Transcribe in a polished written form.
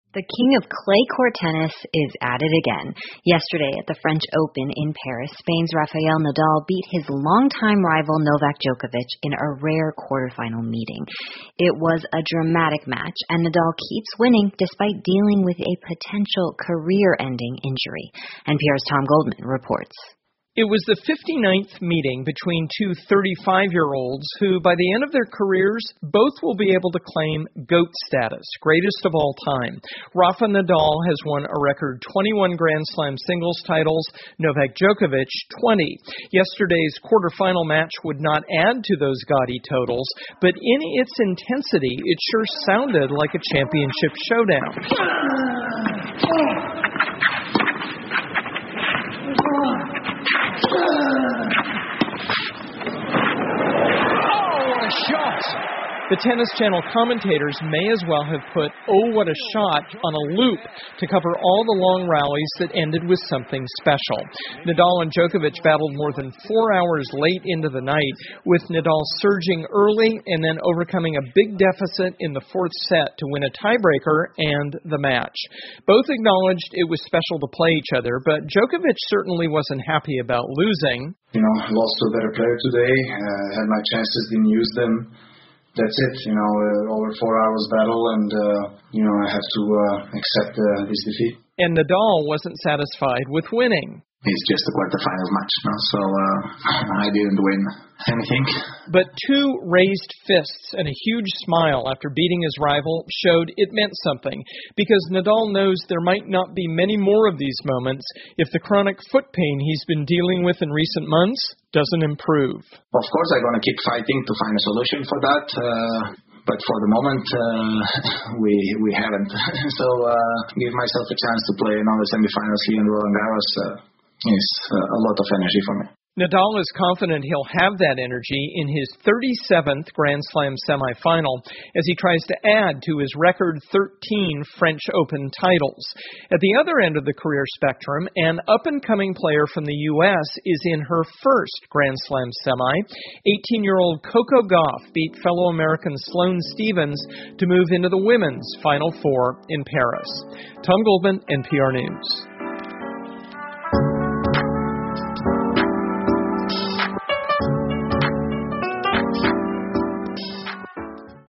The king of clay court tennis is at it again. Yesterday at the French Open in Paris, Spain's Rafael Nadal beat his longtime rival Novak Djokovic in a rare quarterfinal meeting. It was a dramatic match, and Nadal keeps winning despite dealing with a potential career-ending injury. NPR's Tom Goldman reports. It was the 59th meeting between two 35-year-olds who, by the end of their careers, both will be able to claim GOAT status, greatest of all time. Rafa Nadal has won a record 21 Grand Slam singles titles, Novak Djokovic 20. Yesterday's quarterfinal match would not add to those gaudy totals, but in its intensity, it sure sounded like a championship showdown. The Tennis Channel commentators may as well have put "Oh, what a shot" on a loop to cover all the long rallies that ended with something special. Nadal and Djokovic battled more than 4 hours late into the night, with Nadal surging early and then overcoming a big deficit in the fourth set to win a tiebreaker and the match. Both acknowledged it was special to play each other, but Djokovic certainly wasn't happy about losing. I lost to a better player today, had my chances, didn't use them. That's it, over 4 hours battle, and, I have to accept this defeat. And Nadal wasn't satisfied with winning. It's just a quarterfinals match, so I didn't win anything. But two raised fists and a huge smile after beating his rival showed it meant something, because Nadal knows there might not be many more of these moments if the chronic foot pain he's been dealing with in recent months doesn't improve. Of course, I'm going to keep fighting to find a solution for that. But for the moment, we haven't. So give myself a chance to play another semifinals here in Roland Garros is a lot of energy for me. Nadal is confident he'll have that energy in his 37th Grand Slam semifinal as he tries to add to his record 13 French Open titles. At the other end of the career spectrum, an up-and-coming player from the U.S. is in her first Grand Slam semi. 18-year-old Coco Gauff beat fellow American Sloane Stephens to move into the women's Final Four in Paris. Tom Goldman, NPR News.